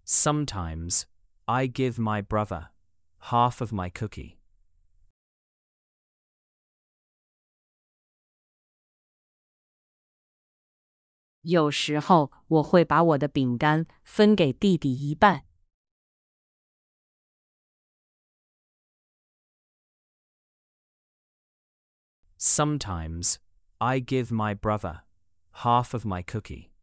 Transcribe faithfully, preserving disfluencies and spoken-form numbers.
Sometimes, I give my brother half of my cookie. 有时候我会把我的饼干分给弟弟一半。 Sometimes, I give my brother half of my cookie.